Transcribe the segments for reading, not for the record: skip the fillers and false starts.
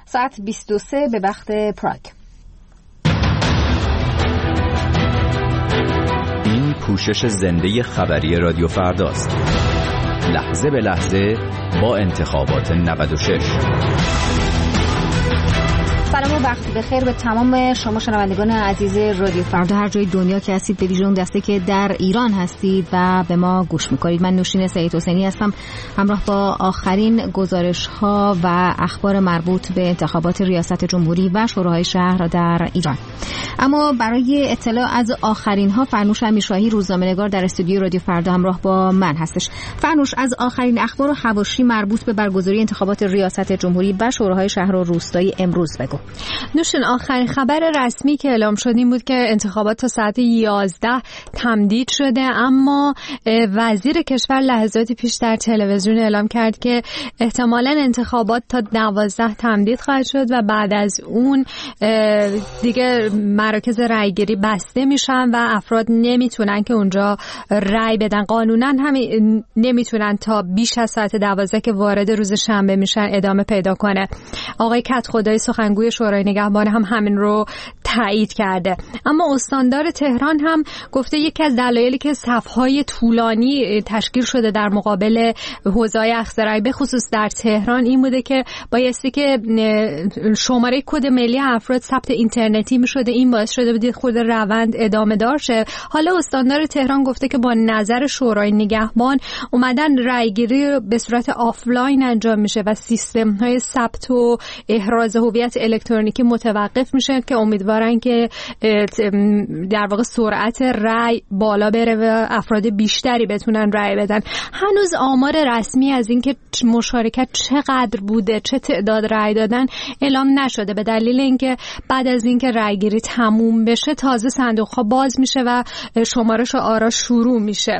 ساعت 22 به وقت پراگ. این پوشش زنده خبری رادیو فرداست. لحظه به لحظه با انتخابات 96. سلام و وقت بخیر به تمام شما شنوندگان عزیز رادیو فردا هر جای دنیا که هستید، به ویژه اون دسته که در ایران هستید و به ما گوش میکنید. من نوشین سعید حسینی هستم، همراه با آخرین گزارش ها و اخبار مربوط به انتخابات ریاست جمهوری و شوراهای شهر در ایران. اما برای اطلاع از آخرین ها فرنوش امیرشاهی روزنامه‌نگار در استودیو رادیو فردا همراه با من هستش. فرنوش، از آخرین اخبار و حواشی مربوط به برگزاری انتخابات ریاست جمهوری و شوراهای شهر و روستایی امروز بگو. نوشین، آخرین خبر رسمی که اعلام شد این بود که انتخابات تا ساعت 11 تمدید شده، اما وزیر کشور لحظاتی پیش در تلویزیون اعلام کرد که احتمالاً انتخابات تا 12 تمدید خواهد شد و بعد از اون دیگه مراکز رأیگیری بسته میشن و افراد نمیتونن که اونجا رأی بدن. قانونا هم نمیتونن تا بیش از ساعت 12 که وارد روز شنبه میشن ادامه پیدا کنه. آقای کدخدایی سخنگوی شورای نگهبان هم همین رو تایید کرده. اما استاندار تهران هم گفته یکی از دلایلی که صف‌های طولانی تشکیل شده در مقابل حوزه‌های اخضررأی به خصوص در تهران این بوده که بایستی که شماره کد ملی افراد ثبت اینترنتی می‌شده، این باعث شده بود خود روند ادامه دار شه. حالا استاندار تهران گفته که با نظر شورای نگهبان اومدن رأیگیری به صورت آفلاین انجام میشه و سیستم‌های ثبت و احراز هویت الکترونیکی متوقف میشه که امیدوارن که در واقع سرعت رأی بالا بره و افراد بیشتری بتونن رأی بدن. هنوز آمار رسمی از اینکه مشارکت چقدر بوده، چه تعداد رأی دادن اعلام نشده، به دلیل اینکه بعد از اینکه رأیگیری تموم بشه تازه صندوق‌ها باز میشه و شمارش آرا شروع میشه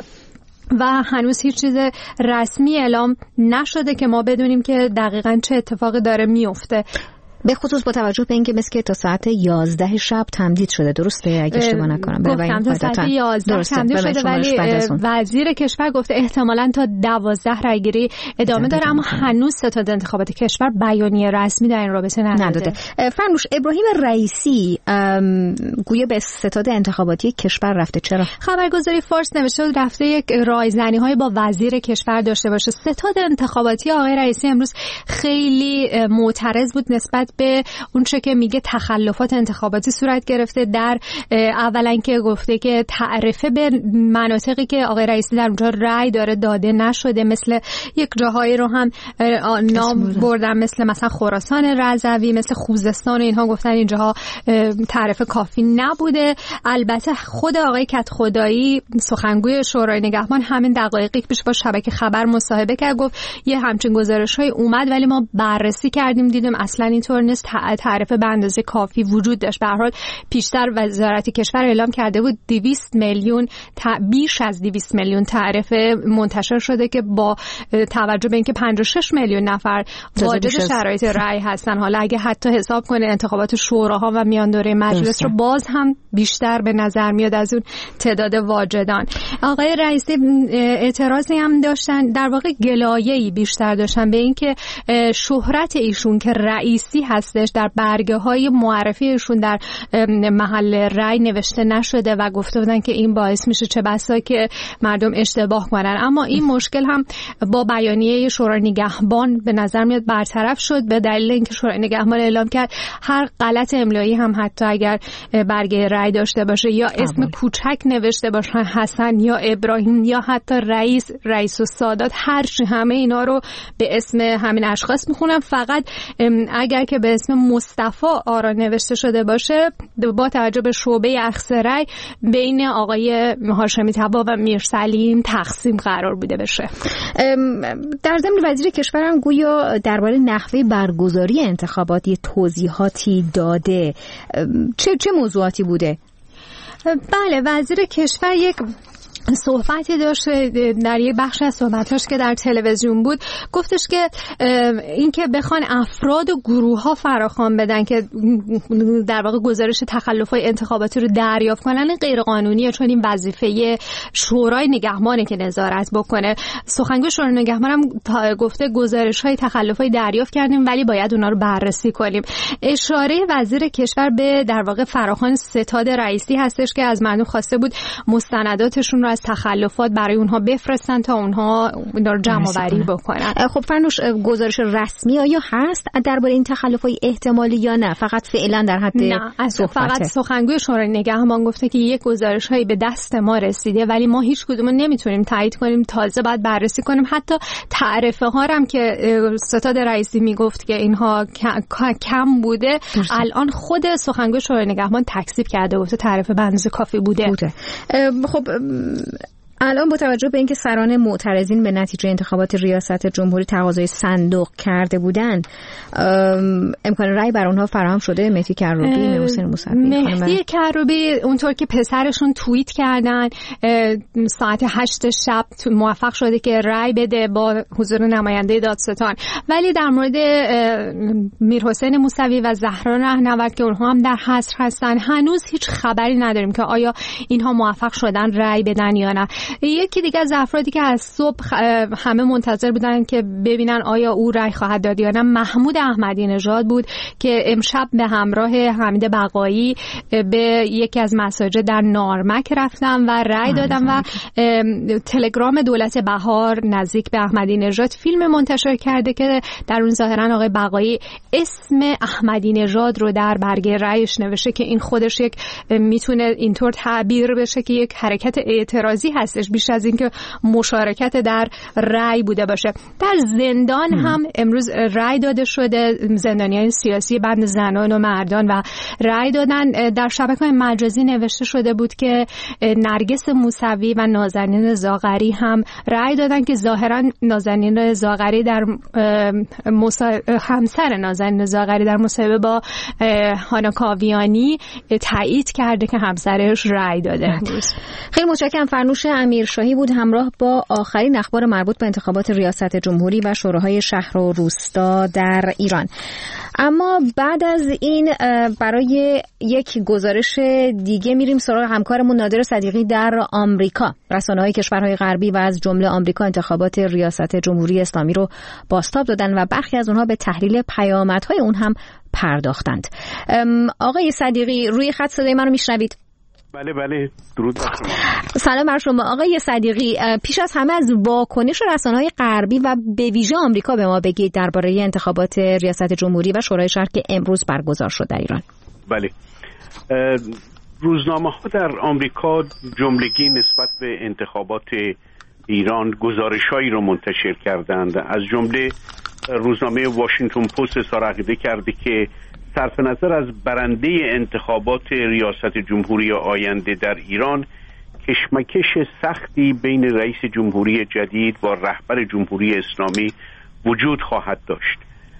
و هنوز هیچ چیز رسمی اعلام نشده که ما بدونیم که دقیقاً چه اتفاقی داره میفته. به خصوص با توجه به اینکه مثل که تا ساعت 11 شب تمدید شده، درسته اگه اشتباه نکنم؟ گفتم تا ساعت 11 تمدید شده، ولی وزیر کشور گفته احتمالاً تا 12 رأیگیری ادامه داره، اما هنوز ستاد انتخابات کشور بیانیه رسمی در این رابطه نداده. فرنوش، ابراهیم رئیسی گویا به ستاد انتخاباتی کشور رفته. چرا؟ خبرگزاری فارس نوشته بود رفته یک رایزنی‌های با وزیر کشور داشته باشه. ستاد انتخاباتی آقای رئیسی امروز خیلی معترض بود نسبت به اون چه که میگه تخلفات انتخاباتی صورت گرفته. در اولا که گفته که تعرفه به مناطقی که آقای رئیسی در اونجا رأی داره داده نشده، مثل یک جاهایی رو هم نام بردن مثلا خراسان رضوی، مثل خوزستان، اینها گفتن اینجاها تعرفه کافی نبوده. البته خود آقای کدخدایی سخنگوی شورای نگهبان همین دقایقی پیش با شبکه خبر مصاحبه کرد، گفت یه همچین گزارش‌های اومد ولی ما بررسی کردیم دیدیم اصلا اینطور نیست، تعرفه به اندازه کافی وجود داشت. به هر حال پیشتر وزارت کشور اعلام کرده بود 200 میلیون بیش از 200 میلیون تعرفه منتشر شده که با توجه به اینکه 56 میلیون نفر واجد شرایط رأی هستن، حالا اگه حتی حساب کنه انتخابات شوراها و میان دوره مجلس رو باز هم بیشتر به نظر میاد از اون تعداد واجدان. آقای رئیسی اعتراضی هم داشتن، در واقع گلایه‌ای بیشتر داشتن به اینکه شهرت ایشون که رئیسی هستش در برگه‌های معرفی ایشون در محل رأی نوشته نشده و گفته بودن که این باعث میشه چه بسا که مردم اشتباه کنن. اما این مشکل هم با بیانیه شورای نگهبان به نظر میاد برطرف شد، به دلیل اینکه شورای نگهبان اعلام کرد هر غلط املایی هم حتی اگر برگه رأی داشته باشه یا اسم کوچک نوشته باشه حسن یا ابراهیم یا حتی رئیس و سادات، هر چی همه اینا رو به اسم همین اشخاص میخونن، فقط اگر که به اسم مصطفی آرا نوشته شده باشه با توجه به شعبه اخذ رأی بین آقای هاشمی طبا و میرسلیم تقسیم قرار بوده بشه. در ضمن وزیر کشور هم گویا درباره نحوه برگزاری انتخابات توضیحاتی داده. چه موضوعاتی بوده؟ بله، وزیر کشور یک صحبتی داشت در یک بخش از صحبتاش که در تلویزیون بود، گفتش که این که بخوان افراد و گروه ها فراخوان بدن که در واقع گزارش تخلف‌های انتخاباتی رو دریافت کنن غیر قانونیه، چون این وظیفه شورای نگهبانه که نظارت بکنه. سخنگوی شورای نگهبان هم گفته گزارش‌های تخلف‌های دریافت کردیم ولی باید اونا رو بررسی کنیم. اشاره وزیر کشور به در واقع فراخوان ستاد رئیسی هستش که از مردم خواسته بود مستنداتشون رو از تخلفات برای اونها بفرستن تا اونها اینا رو جمع آوری بکنن. خب فرنوش، گزارش رسمی آیا هست درباره این تخلفات احتمالی یا نه فقط فعلا در حد صحبته؟ فقط سخنگوی شورای نگهبان گفته که یک گزارش‌هایی به دست ما رسیده ولی ما هیچ کدوم نمیتونیم تایید کنیم، تازه باید بررسی کنیم. حتی تعرفه ها هم که ستاد رئیسی میگفت که اینها کم بوده الان خود سخنگوی شورای نگهبان تکذیب کرده، گفته تعرفه به اندازه کافی بوده. خب الان با توجه به اینکه سران معترضین به نتیجه انتخابات ریاست جمهوری تقاضای صندوق کرده بودند، امکان رأی بر اونها فراهم شده؟ مهدی کروبی، میرحسین موسوی، مهدی کروبی اونطور که پسرشون توییت کردن ساعت 8 شب موفق شده که رأی بده با حضور نماینده دادستان، ولی در مورد میرحسین موسوی و زهرا رهنورد که اونها هم در حصر هستن هنوز هیچ خبری نداریم که آیا اینها موفق شدن رأی بدن یا نه. یکی دیگه از افرادی که از صبح همه منتظر بودن که ببینن آیا او رأی خواهد داد یا نه، محمود احمدی نژاد بود که امشب به همراه حمید بقایی به یکی از مساجد در نارمک رفتن و رأی دادن و تلگرام دولت بهار نزدیک به احمدی نژاد فیلم منتشر کرده که در اون ظاهرا آقای بقایی اسم احمدی نژاد رو در برگه رأیش نوشته که این خودش یک میتونه اینطور تعبیر بشه که یک حرکت اعتراضی هستش بیش از اینکه مشارکت در رأی بوده باشه. در زندان هم امروز رأی داده شده، زندانیان سیاسی بند زنان و مردان و رأی دادن. در شبکه‌های مجازی نوشته شده بود که نرگس موسوی و نازنین زاغری هم رأی دادن که ظاهرا نازنین زاغری در همسر نازنین زاغری در مصاحبه با هانا کاویانی تایید کرده که همسرش رأی داده. خیلی متشکرم. فرنوش امیرشاهی بود همراه با آخرین اخبار مربوط به انتخابات ریاست جمهوری و شوراهای شهر و روستا در ایران. اما بعد از این برای یک گزارش دیگه میریم سراغ همکارمون نادر صدیقی در آمریکا. رسانه‌های کشورهای غربی و از جمله آمریکا انتخابات ریاست جمهوری اسلامی رو بازتاب دادن و برخی از اونها به تحلیل پیامدهای اون هم پرداختند. آقای صدیقی روی خط صدای منو میشنوید؟ بله درود بر شما. سلام بر شما آقای صدیقی. پیش از همه از واکنش رسانه‌های غربی و به ویژه آمریکا به ما بگید درباره انتخابات ریاست جمهوری و شورای شهر که امروز برگزار شد در ایران. بله، روزنامه‌ها در آمریکا جملگی نسبت به انتخابات ایران گزارش‌هایی رو منتشر کردند. از جمله روزنامه واشنگتن پست اظهار عقیده کرده که صرف نظر از برنده انتخابات ریاست جمهوری آینده در ایران کشمکش سختی بین رئیس جمهوری جدید و رهبر جمهوری اسلامی وجود خواهد داشت.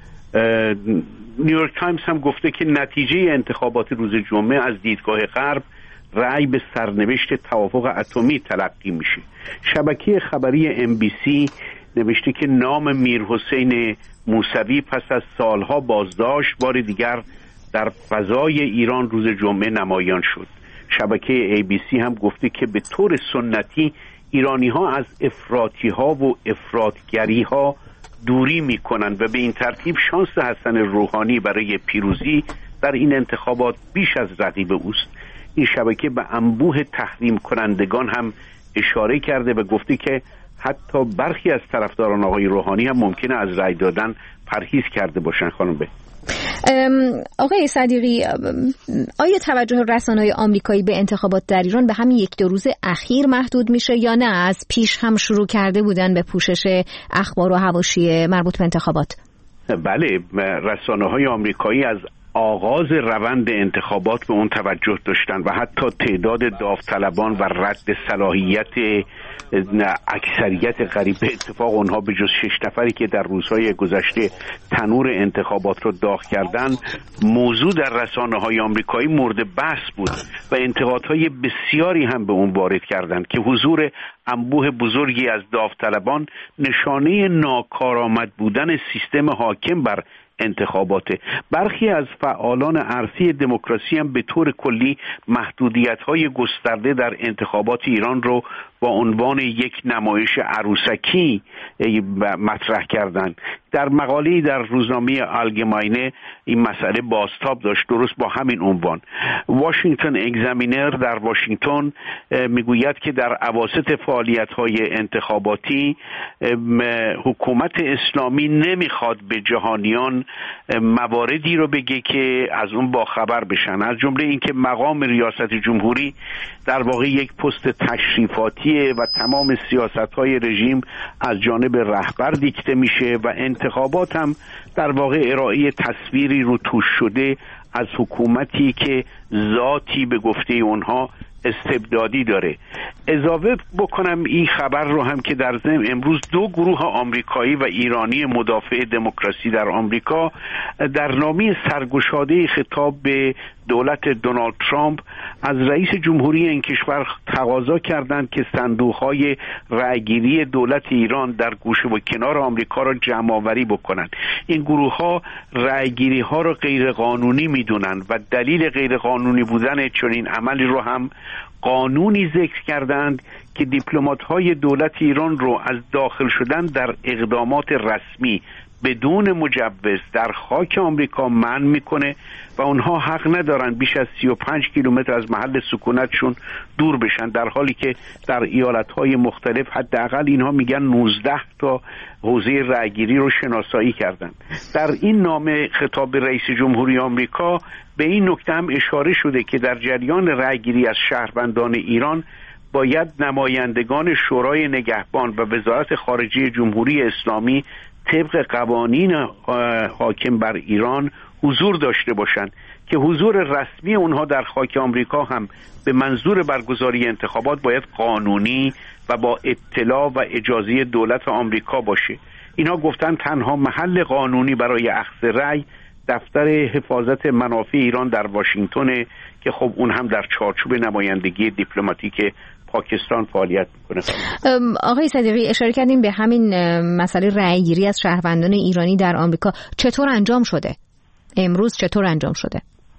نیویورک تایمز هم گفته که نتیجه انتخابات روز جمعه از دیدگاه غرب رأی به سرنوشت توافق اتمی تلقی میشه. شبکه خبری MBC نوشته که نام میرحسین موسوی پس از سالها بازداشت بار دیگر در فضای ایران روز جمعه نمایان شد. شبکه ABC هم گفته که به طور سنتی ایرانی ها از افراطی ها و افراطگری ها دوری می کنند و به این ترتیب شانس حسن روحانی برای پیروزی در این انتخابات بیش از رقیب اوست. این شبکه به انبوه تحریم کنندگان هم اشاره کرده و گفته که حتی برخی از طرفداران آقای روحانی هم ممکنه از رأی دادن پرهیز کرده باشن. خانم به آقای صدیقی، آیا توجه رسانه‌های آمریکایی به انتخابات در ایران به همین 1-2 روز اخیر محدود میشه یا نه از پیش هم شروع کرده بودن به پوشش اخبار و حواشی مربوط به انتخابات؟ بله، رسانه‌های آمریکایی از آغاز روند انتخابات به اون توجه داشتن و حتی تعداد داوطلبان و رد صلاحیت اکثریت قریب به اتفاق اونها به جز 6 نفری که در روزهای گذشته تنور انتخابات رو داغ کردن موضوع در رسانه‌های آمریکایی مورد بحث بود و انتقادهای بسیاری هم به اون وارد کردند که حضور انبوه بزرگی از داوطلبان نشانه ناکارآمد بودن سیستم حاکم بر انتخاباته. برخی از فعالان ارثی دموکراسی هم به طور کلی محدودیت‌های گسترده در انتخابات ایران رو با عنوان یک نمایش عروسکی مطرح کردند. در مقاله‌ای در روزنامه آلگماینه این مسئله بازتاب داشت، درست با همین عنوان. واشنگتن اگزامینر در واشنگتن میگوید که در اواسط فعالیت‌های انتخاباتی حکومت اسلامی نمیخواد به جهانیان مواردی رو بگه که از اون باخبر بشن، از جمله اینکه مقام ریاست جمهوری در واقع یک پست تشریفاتی و تمام سیاست‌های رژیم از جانب رهبر دیکته میشه و انتخابات هم در واقع ارائه تصویری رو توش شده از حکومتی که ذاتی به گفته اونها استبدادی داره. اضافه بکنم این خبر رو هم که در ضمن امروز 2 گروه آمریکایی و ایرانی مدافع دموکراسی در آمریکا در نامه سرگشاده خطاب به دولت دونالد ترامپ از رئیس جمهوری این کشور تقاضا کردند که صندوق‌های رأیگیری دولت ایران در گوشه و کنار آمریکا را جمع‌آوری بکنند. این گروه‌ها رأیگیری‌ها را غیر قانونی می‌دونند و دلیل غیر قانونی بودن چنین عملی رو هم قانونی ذکر کردند که دیپلمات‌های دولت ایران رو از داخل شدن در اقدامات رسمی بدون مجوز در خاک آمریکا منع میکنه و اونها حق ندارن بیش از 35 کیلومتر از محل سکونتشون دور بشن، در حالی که در ایالت‌های مختلف حداقل اینها میگن 19 تا حوزه رأیگیری رو شناسایی کردن. در این نامه خطاب رئیس جمهوری آمریکا به این نکته هم اشاره شده که در جریان رأیگیری از شهروندان ایران باید نمایندگان شورای نگهبان و وزارت خارجه جمهوری اسلامی طبق قوانین حاکم بر ایران حضور داشته باشند که حضور رسمی اونها در خاک آمریکا هم به منظور برگزاری انتخابات باید قانونی و با اطلاع و اجازه دولت آمریکا باشه. اینا گفتن تنها محل قانونی برای اخذ رأی دفتر حفاظت منافع ایران در واشنگتن که خب اون هم در چارچوب نمایندگی دیپلماتیک پاکستان فعالیت میکنه. آقای صدیقی اشاره کردیم به همین مسئله رأیگیری از شهروندان ایرانی در آمریکا، چطور انجام شده؟ امروز چطور انجام شده؟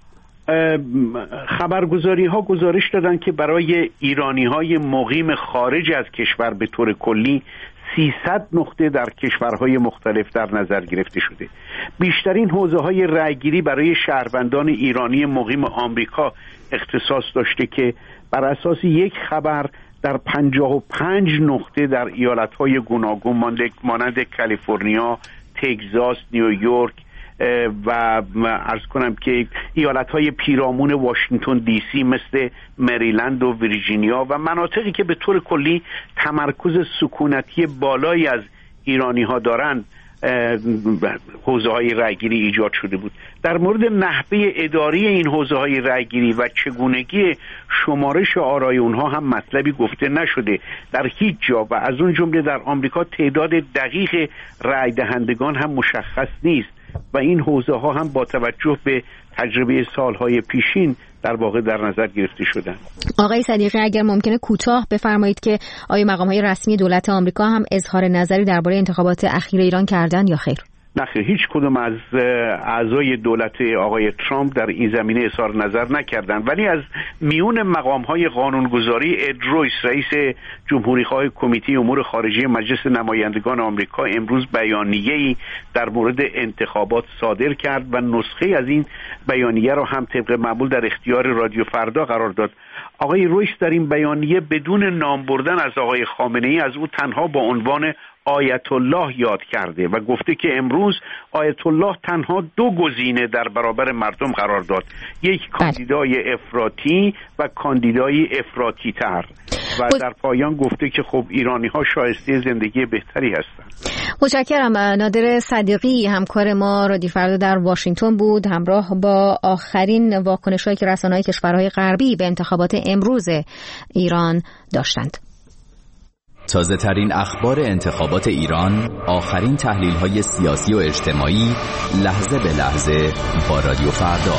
خبرگزاری ها گزارش دادن که برای ایرانی های مقیم خارج از کشور به طور کلی 300 نقطه در کشورهای مختلف در نظر گرفته شده. بیشترین حوزه های رأیگیری برای شهروندان ایرانی مقیم آمریکا اختصاص داشته که بر اساس یک خبر در 55 نقطه در ایالت‌های گوناگون مانند کالیفرنیا، تگزاس، نیویورک و عرض کنم که ایالت‌های پیرامون واشنگتن دی سی مثل مریلند و ویرجینیا و مناطقی که به طور کلی تمرکز سکونتی بالایی از ایرانی‌ها دارند حوزه‌های رأیگیری ایجاد شده بود. در مورد نحوه اداری این حوزه‌های رأیگیری و چگونگی شمارش آرای اونها هم مطلبی گفته نشده در هیچ جا و از اون جمله در آمریکا تعداد دقیق رأی دهندگان هم مشخص نیست و این حوزه‌ها هم با توجه به تجربه سالهای پیشین در واقع در نظر گرفته شدن. آقای صدیقی اگر ممکنه کوتاه بفرمایید که آیا مقام‌های رسمی دولت آمریکا هم اظهار نظری درباره انتخابات اخیر ایران کردن یا خیر؟ نه، هیچ کدوم از اعضای دولت آقای ترامپ در این زمینه اظهار نظر نکردند، ولی از میون مقام‌های قانونگذاری اد رویس رئیس جمهوری‌خواه کمیته امور خارجه مجلس نمایندگان آمریکا امروز بیانیه‌ای در مورد انتخابات صادر کرد و نسخه از این بیانیه را هم طبق معمول در اختیار رادیو فردا قرار داد. آقای رویس در این بیانیه بدون نام بردن از آقای خامنه‌ای از او تنها با عنوان آیت الله یاد کرده و گفته که امروز آیت الله تنها 2 گزینه در برابر مردم قرار داد، یک کاندیدای افراطی و کاندیدای افراطی تر، و در پایان گفته که خب ایرانی ها شایسته زندگی بهتری هستند. متشکرم. نادر صدیقی همکار ما رادیو فردا در واشنگتن بود، همراه با آخرین واکنش‌هایی که رسانه‌های کشورهای غربی به انتخابات امروز ایران داشتند. تازه ترین اخبار انتخابات ایران، آخرین تحلیل های سیاسی و اجتماعی، لحظه به لحظه با رادیو فردا.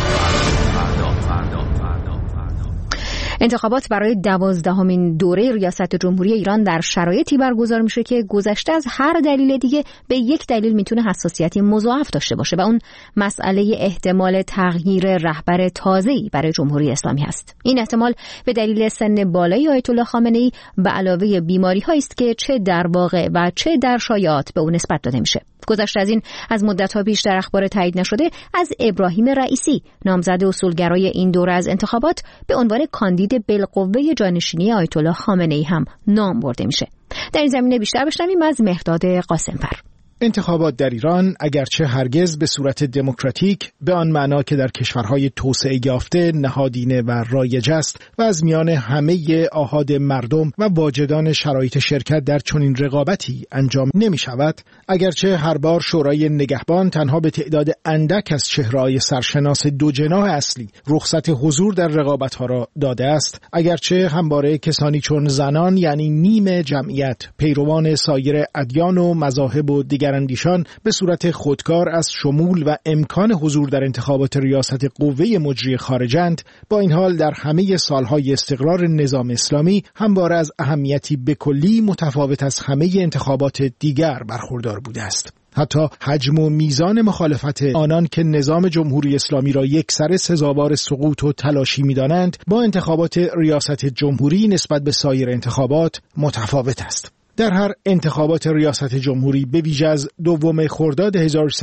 انتخابات برای 12مین دوره ریاست جمهوری ایران در شرایطی برگزار میشه که گذشته از هر دلیل دیگه به یک دلیل میتونه حساسیتی مضاعف داشته باشه و اون مسئله احتمال تغییر رهبر تازه‌ای برای جمهوری اسلامی هست. این احتمال به دلیل سن بالای آیت الله خامنه‌ای به علاوه بیماری‌هایی است که چه در واقع و چه در شایعات به اون نسبت داده میشه. گذشته از این، از مدت‌ها پیش در اخبار تایید نشده از ابراهیم رئیسی، نامزد اصولگرای این دوره از انتخابات، به عنوان کاندید بالقوه جانشینی آیت الله خامنه‌ای هم نام برده میشه. در این زمینه بیشتر بشنویم از مهرداد قاسم‌فر. انتخابات در ایران اگرچه هرگز به صورت دموکراتیک به آن معنا که در کشورهای توسعه یافته نهادینه و رایج است و از میان همه آحاد مردم و واجدان شرایط شرکت در چنین رقابتی انجام نمی شود، اگرچه هر بار شورای نگهبان تنها به تعداد اندک از چهره‌های سرشناس 2 جناح اصلی رخصت حضور در رقابت‌ها را داده است، اگرچه همواره کسانی چون زنان، یعنی نیم جمعیت، پیروان سایر ادیان و مذاهب و دیگر اندیشان به صورت خودکار از شمول و امکان حضور در انتخابات ریاست قوه مجری خارجند، با این حال در همه سالهای استقرار نظام اسلامی همواره از اهمیتی به کلی متفاوت از همه انتخابات دیگر برخوردار بوده است. حتی حجم و میزان مخالفت آنان که نظام جمهوری اسلامی را یکسره سزاوار سقوط و تلاشی می‌دانند با انتخابات ریاست جمهوری نسبت به سایر انتخابات متفاوت است. در هر انتخابات ریاست جمهوری به ویژه از 2 خرداد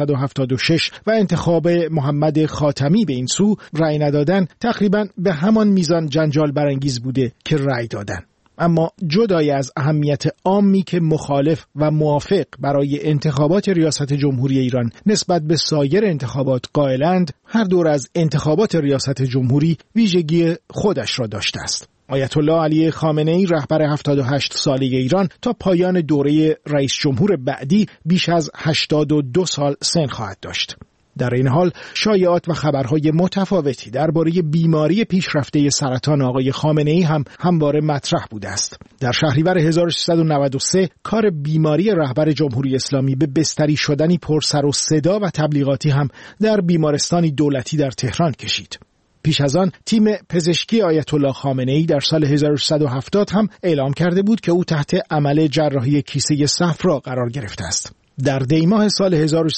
1376 و انتخاب محمد خاتمی به این سو، رأی ندادن تقریباً به همان میزان جنجال برانگیز بوده که رأی دادن. اما جدای از اهمیت عامی که مخالف و موافق برای انتخابات ریاست جمهوری ایران نسبت به سایر انتخابات قائلند، هر دور از انتخابات ریاست جمهوری ویژگی خودش را داشته است. آیت الله علی خامنه‌ای، رهبر 78 ساله ایران، تا پایان دوره رئیس جمهور بعدی بیش از 82 سال سن خواهد داشت. در این حال شایعات و خبرهای متفاوتی درباره بیماری پیشرفته سرطان آقای خامنه‌ای هم همواره مطرح بوده است. در شهریور 1393 کار بیماری رهبر جمهوری اسلامی به بستری شدنی پر سر و صدا و تبلیغاتی هم در بیمارستانی دولتی در تهران کشید. پیش از آن تیم پزشکی آیت الله خامنه‌ای در سال 1370 هم اعلام کرده بود که او تحت عمل جراحی کیسه صفرا قرار گرفته است. در دیماه سال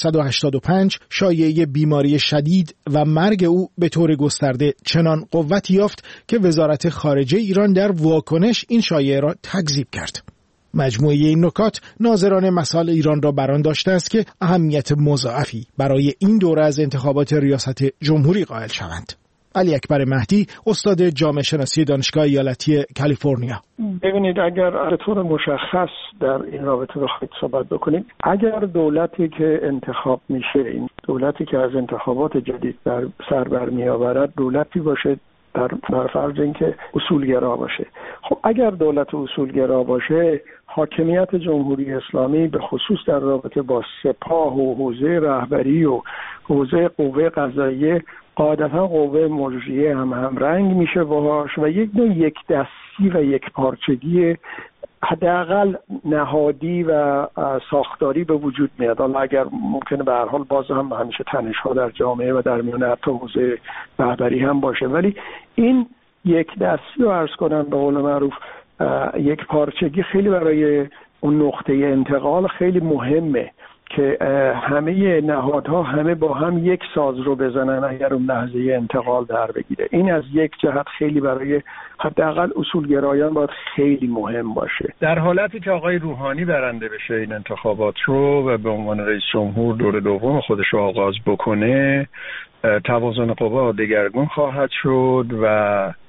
1385 شایعه بیماری شدید و مرگ او به طور گسترده چنان قوتی یافت که وزارت خارجه ایران در واکنش این شایعه را تکذیب کرد. مجموعه این نکات ناظران مسائل ایران را بران داشته است که اهمیت مضاعفی برای این دوره از انتخابات ریاست جمهوری قائل شوند. علی اکبر مهدی، استاد جامعه شناسی دانشگاه ایالتی کالیفرنیا: ببینید، اگر به طور مشخص در این رابطه بخواید صحبت بکنیم، اگر دولتی که انتخاب میشه، این دولتی که از انتخابات جدید سر برمی آورد دولتی باشه بر فرض اینکه اصولگرا باشه، خب اگر دولت اصولگرا باشه، حاکمیت جمهوری اسلامی به خصوص در رابطه با سپاه و حوزه رهبری و حوزه قوه قضاییه قاعدتا قوه مجریه هم رنگ میشه باهاش و یک نوع یک دستی و یک پارچگی حداقل نهادی و ساختاری به وجود میاد. حالا اگر ممکنه به هر حال باز هم همیشه تنش‌ها در جامعه و در میان حتی حوزه رهبری هم باشه، ولی این یک دستی رو عرض کنم به قول معروف یک پارچگی خیلی برای اون نقطه انتقال خیلی مهمه که همه نهادها همه با هم یک ساز رو بزنن اگر اون لحظه انتقال در بگیره. این از یک جهت خیلی برای حداقل اصولگرایان باید خیلی مهم باشه. در حالتی که آقای روحانی برنده بشه این انتخابات رو و به عنوان رئیس جمهور دور دوم خودش رو آغاز بکنه، توازن قوا دگرگون خواهد شد و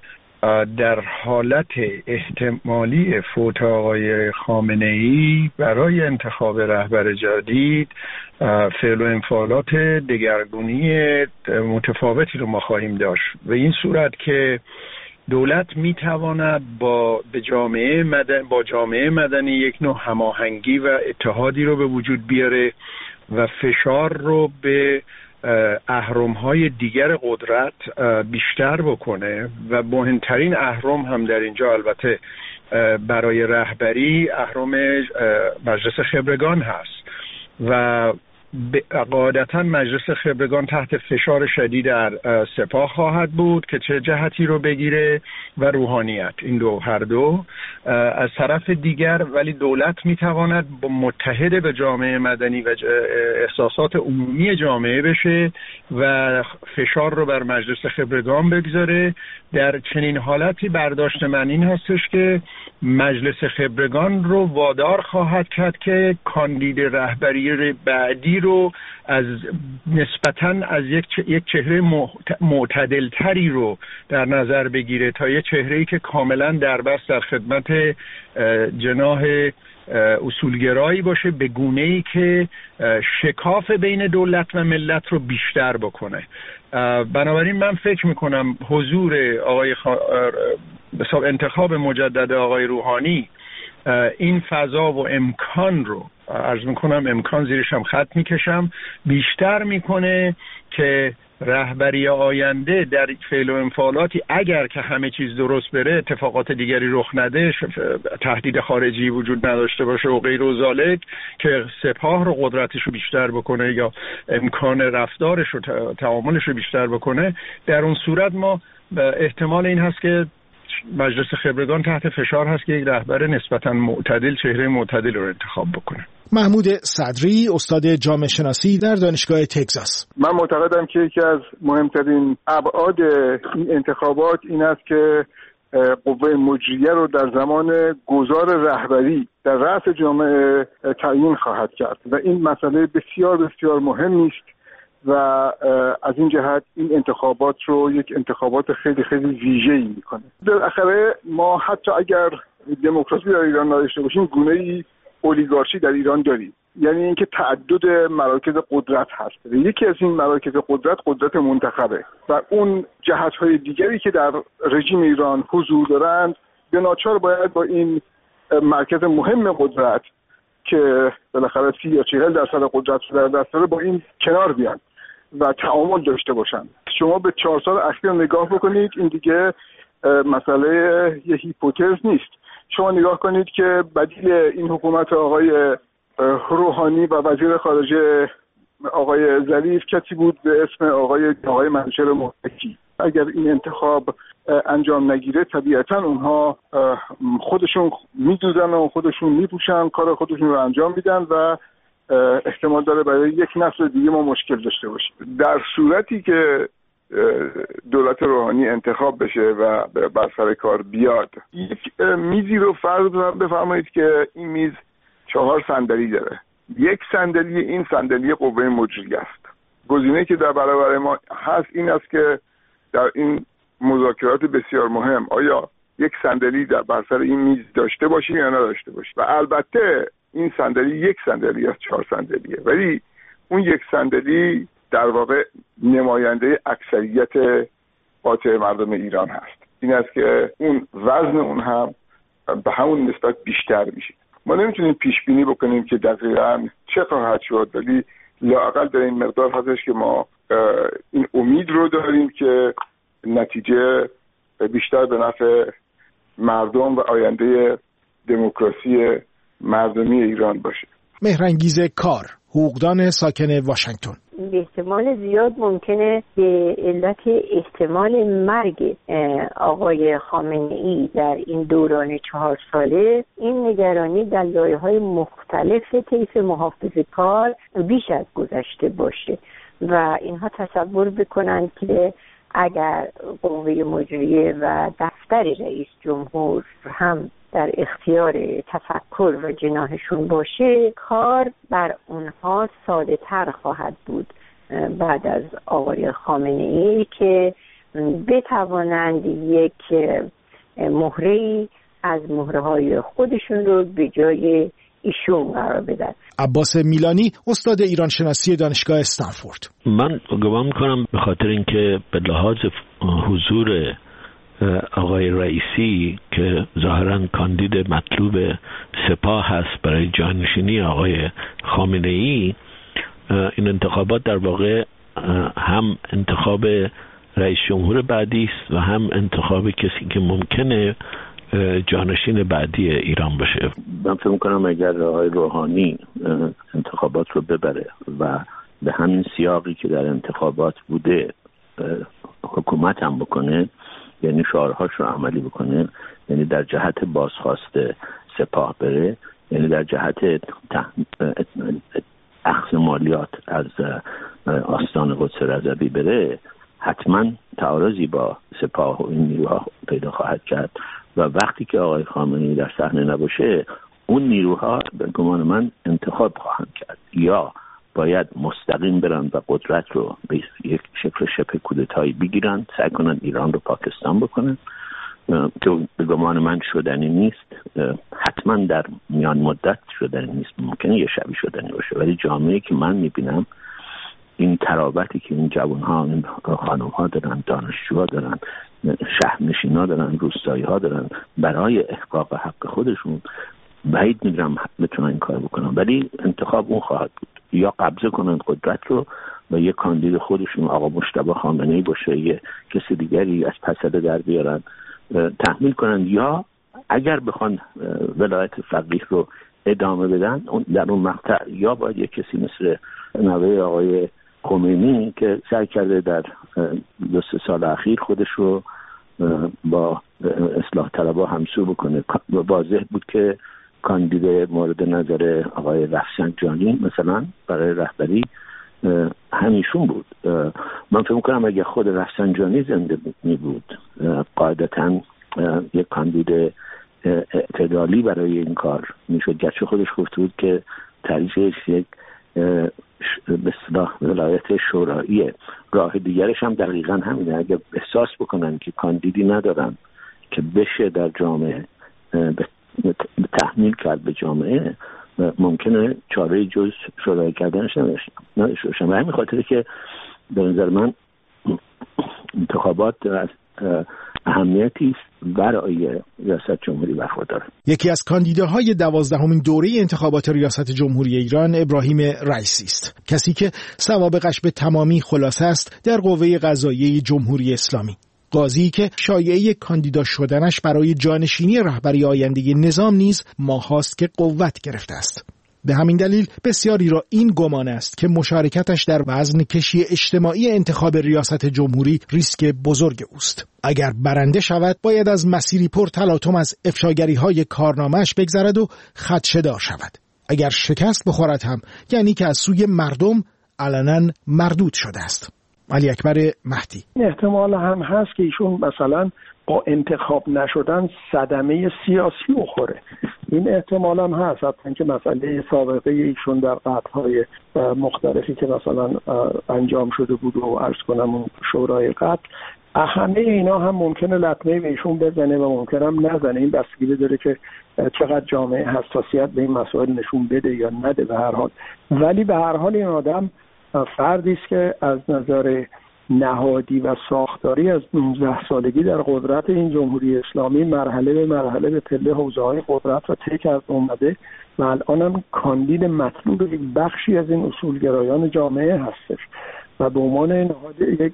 در حالت احتمالی فوت آقای خامنه‌ای برای انتخاب رهبر جدید فعل و انفعالات دگرگونی متفاوتی رو ما خواهیم داشت. و این صورت که دولت میتواند با جامعه مدنی یک نوع هماهنگی و اتحادی رو به وجود بیاره و فشار رو به اهرم‌های دیگر قدرت بیشتر بکنه و مهمترین اهرم هم در اینجا البته برای رهبری اهرم مجلس خبرگان هست و قاعدتا مجلس خبرگان تحت فشار شدید در سپاه خواهد بود که چه جهتی رو بگیره و روحانیت، این هر دو. از طرف دیگر ولی دولت میتواند متحد به جامعه مدنی و احساسات عمومی جامعه بشه و فشار رو بر مجلس خبرگان بگذاره. در چنین حالتی برداشت من این هستش که مجلس خبرگان رو وادار خواهد کرد که کاندید رهبری بعدی رو نسبتاً از یک چهره معتدلتری رو در نظر بگیره تا یک چهره‌ای که کاملاً دربست در خدمت جناح اصولگرایی باشه، به گونه‌ای که شکاف بین دولت و ملت رو بیشتر بکنه. بنابراین من فکر میکنم حضور انتخاب مجدد آقای روحانی این فضا و امکان رو، عرض میکنم امکان زیرش هم خط میکشم، بیشتر میکنه که رهبری آینده در فعل و انفعالاتی اگر که همه چیز درست بره، اتفاقات دیگری رخ نده، تهدید خارجی وجود نداشته باشه و غیر و ذالک، که سپاه رو قدرتش رو بیشتر بکنه یا امکان رفتارش رو تعاملش رو بیشتر بکنه، در اون صورت ما احتمال این هست که مجلس خبرگان تحت فشار هست که یک رهبر نسبتاً معتدل، چهره معتدل رو انتخاب بکنه. محمود صدری، استاد جامعه شناسی در دانشگاه تگزاس: من معتقدم که یکی از مهمترین ابعاد این انتخابات این است که قوه مجریه رو در زمان گذار رهبری در رأس جامعه تعیین خواهد کرد و این مسئله بسیار بسیار مهمی است و از این جهت این انتخابات رو یک انتخابات خیلی خیلی ویژه‌ای میکنه. بالاخره ما حتی اگر دموکراسی در ایران نداشته باشیم، گونه‌ای اولیگارشی در ایران داریم، یعنی اینکه تعدد مراکز قدرت هست. یکی از این مراکز قدرت منتخبه و اون جهت‌های دیگری که در رژیم ایران حضور دارند به ناچار باید با این مرکز مهم قدرت که بالاخره 30 یا 40% قدرت رو در دست داره با این کنار بیان و تعامل داشته باشن. شما به 4 سال اخیر نگاه بکنید، این دیگه مسئله یه هیپوتز نیست. شما نگاه کنید که بدیل این حکومت آقای روحانی و وزیر خارجه آقای ظریف کسی بود به اسم آقای منوچهر مهدی. اگر این انتخاب انجام نگیره، طبیعتا اونها خودشون میدوزن و خودشون میپوشن، کار خودشون رو انجام میدن و احتمال داره برای یک نسل دیگه ما مشکل داشته باشیم. در صورتی که دولت روحانی انتخاب بشه و بر سر کار بیاد، یک میزی رو فرض بفرمایید که این میز 4 صندلی داره. یک صندلی، این صندلی قوه مجریه است. گزینه‌ای که در برابر ما هست این است که در این مذاکرات بسیار مهم آیا یک صندلی بر سر این میز داشته باشیم یا نداشته باشیم. و البته این صندلی یک صندلی از 4 صندلیه، ولی اون یک صندلی در واقع نماینده اکثریت قاطع مردم ایران هست. این است که اون وزن اون هم به همون نسبت بیشتر میشه. ما نمیتونیم پیش بینی بکنیم که دقیقاً چه خواهد شد، ولی لااقل در این مقدار هستش که ما این امید رو داریم که نتیجه بیشتر به نفع مردم و آینده دموکراسی مردمی ایران باشه. مهرانگیز کار، حقوقدان ساکن واشنگتن: به احتمال زیاد ممکنه به علت احتمال مرگ آقای خامنه‌ای در این دوران 4 ساله، این نگرانی در لایه‌های مختلف طیف محافظه‌کار بیش از گذشته باشه و اینها تصور بکنن که اگر قوه مجریه و دفتر رئیس جمهور هم در اختیار تفکر و جناحشون باشه، کار بر اونها ساده تر خواهد بود بعد از آقای خامنه‌ای که بتوانند یک مهره‌ای از مهره‌های خودشون رو به جای ایشون قرار بدن. عباس میلانی، استاد ایران شناسی دانشگاه استنفورد: من گمان می‌کنم به خاطر اینکه به لحاظ حضور آقای رئیسی که ظاهراً کاندید مطلوب سپاه هست برای جانشینی آقای خامنه‌ای، این انتخابات در واقع هم انتخاب رئیس جمهور بعدی است و هم انتخاب کسی که ممکنه جانشین بعدی ایران باشه. من فکر می‌کنم اگر آقای روحانی انتخابات رو ببره و به همین سیاقی که در انتخابات بوده حکومت هم بکنه، یعنی شعارهاش رو عملی بکنه، یعنی در جهت بازخواست سپاه بره، یعنی در جهت اخذ مالیات از آستان قدس رضوی بره، حتما تعارضی با سپاه و این نیروها پیدا خواهد کرد و وقتی که آقای خامنه‌ای در صحنه نباشه، اون نیروها به گمان من انتخاب خواهند کرد، یا باید مستقیم برن و قدرت رو به یک شکل شبه کودتایی بگیرن، سعی کنن ایران رو پاکستان بکنن که به گمان من شدنی نیست، حتما در میان مدت شدنی نیست، ممکنه یه شبی شدنی باشه، ولی جامعه‌ای که من میبینم این ترابطی که این جوان‌ها، این خانم‌ها دارن، دانشجوها دارن، شهرنشین‌ها دارن، روستایی‌ها دارن، برای احقاق حق خودشون بعید می‌دونم بتونن این کار بکنن، ولی انتخاب اون خواهد بود، یا قبضه کنن قدرت رو و یه کاندید خودشون آقا مجتبی خامنه‌ای باشه، یه کسی دیگری از پس‌د در بیارن تحمیل کنن، یا اگر بخوان ولایت فقیه رو ادامه بدن در اون مقطع، یا باید یه کسی مثل نوه آقای خمینی که سعی کرده در 2-3 سال اخیر خودش رو با اصلاح طلبها همسو بکنه، واضح بود که کاندید مورد نظر آقای رفسنجانی مثلا برای رهبری همیشون بود. من فکر می‌کنم اگه خود رفسنجانی زنده بود قاعدتاً یک کاندید اعتدالی برای این کار میشد، گرچه خودش گفته بود که ترجیحش یک به اصطلاح ولایت شوراییه. راه دیگرش هم دقیقاً همینه، اگه احساس بکنن که کاندیدی ندارن که بشه در جامعه تحمیل کرد به جامعه، ممکنه چاره جز شورای کردنش نداشته باشن. و همین خاطره که به نظر من انتخابات از اهمیتی است برای ریاست جمهوری برخورداره. یکی از کاندیداهای 12مین دوره انتخابات ریاست جمهوری ایران ابراهیم رئیسی است، کسی که سوابقش به تمامی خلاصه است در قوه قضاییه جمهوری اسلامی، قاضی که شایعه کاندیدا شدنش برای جانشینی رهبری آینده نظام نیز ماهاست که قوت گرفته است. به همین دلیل بسیاری را این گمان است که مشارکتش در وزن کشی اجتماعی انتخاب ریاست جمهوری ریسک بزرگ اوست. اگر برنده شود باید از مسیری پر تلاطم از افشاگری‌های کارنامه‌اش بگذرد و خدشه‌دار شود. اگر شکست بخورد هم یعنی که از سوی مردم علنا مردود شده است. علی اکبر مهدی: احتمال هم هست که ایشون مثلا با انتخاب نشدن صدمه سیاسی بخوره، این احتمال هم هست، حتی که مسئله سابقه ایشون در قتل‌های مختلفی که مثلا انجام شده بود و عرض کنم اون شورای قتل، همه اینا هم ممکنه لطمه به ایشون بزنه و ممکنه هم نزنه. این بستگی داره که چقدر جامعه حساسیت به این مسائل نشون بده یا نده به هر حال. ولی به هر حال این آدم فردی است که از نظر نهادی و ساختاری از 19 سالگی در قدرت این جمهوری اسلامی مرحله به مرحله به پله حوزه‌های قدرت و طی کرده اومده و الان هم کاندید مطلوب یک بخشی از این اصولگرایان جامعه هستش و به عنوان نهاد یک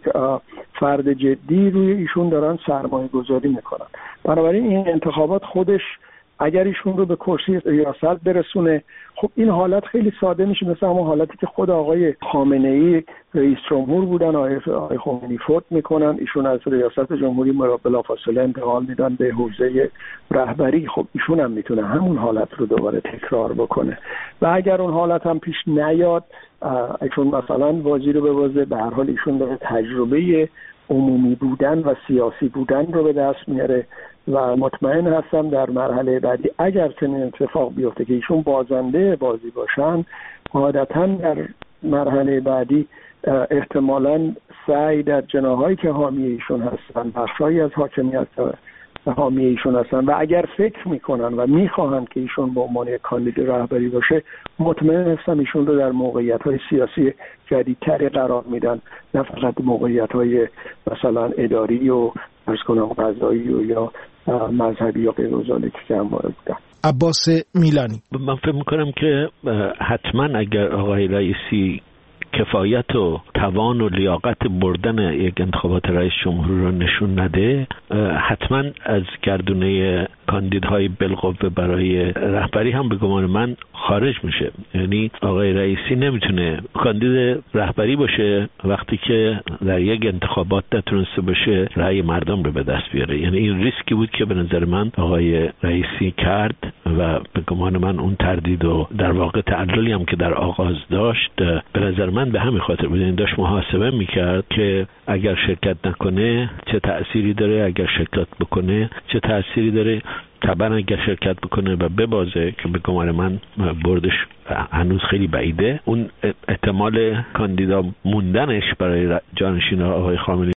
فرد جدی روی ایشون دارن سرمایه گذاری میکنن. بنابراین این انتخابات خودش اگر ایشون رو به کرسی ریاست برسونه، خب این حالت خیلی ساده میشه، مثل همون حالتی که خود آقای خامنه‌ای رئیس جمهور بودن، آقای خمینی فوت میکنن، ایشون از ریاست جمهوری بلافاصله انتقال میدن به حوزه رهبری. خب ایشون هم میتونه همون حالت رو دوباره تکرار بکنه و اگر اون حالت هم پیش نیاد، ایشون مثلا بازی رو ببازه، به هر حال ایشون داره تجربه عمومی بودن و سیاسی بودن رو به دست میاره و مطمئن هستم در مرحله بعدی اگر چنین اتفاق بیفته که ایشون بازنده بازی باشن، عادتاً در مرحله بعدی احتمالاً سعی در جناحایی که حامی ایشون هستن، بخشایی از حاکمیت حامی ایشون هستن و اگر فکر میکنن و میخواهند که ایشون به عنوان کاندید رهبری باشه، مطمئن هستم ایشون رو در موقعیت‌های سیاسی جدیدتری قرار میدن، نه فقط موقعیت‌های مثلا اداری و فرض کنم قضایی و یا مذهبی یا غیر ذالک که هم وارد بودن. عباس میلانی: من فکر میکنم که حتما اگر آقای رئیسی کفایت و توان و لیاقت بردن یک انتخابات رئیس جمهور رو نشون نده، حتما از گردونه کاندیدهای بالقوه برای رهبری هم به گمان من خارج میشه. یعنی آقای رئیسی نمیتونه کاندید رهبری باشه وقتی که در یک انتخابات نتونسته باشه رأی مردم رو به دست بیاره. یعنی این ریسکی بود که به نظر من آقای رئیسی کرد و به گمان من اون تردید و در واقع تعللی هم که در آغاز داشت به نظر من به همین خاطر بود. این داشت محاسبه میکرد که اگر شرکت نکنه چه تأثیری داره، اگر شرکت بکنه چه تأثیری داره. طبعا اگر شرکت بکنه و ببازه که به گمان من بردش هنوز خیلی بعیده، اون احتمال کاندیدا موندنش برای جانشین آقای خامنه‌ای